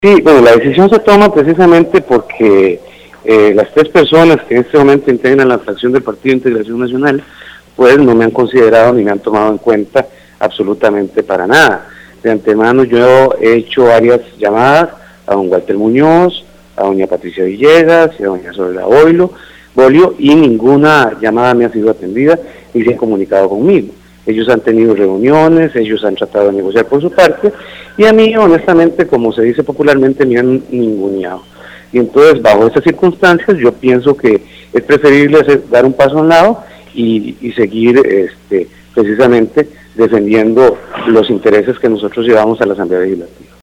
Sí, bueno, la decisión se toma precisamente porque las tres personas que en este momento integran la fracción del Partido de Integración Nacional, pues no me han considerado ni me han tomado en cuenta absolutamente para nada. De antemano yo he hecho varias llamadas a don Walter Muñoz, a doña Patricia Villegas y a doña Soledad Bolio, y ninguna llamada me ha sido atendida ni se han comunicado conmigo. Ellos han tenido reuniones, ellos han tratado de negociar por su parte, y a mí, honestamente, como se dice popularmente, me han ninguneado. Y entonces, bajo estas circunstancias, yo pienso que es preferible dar un paso a un lado y seguir precisamente defendiendo los intereses que nosotros llevamos a la Asamblea Legislativa.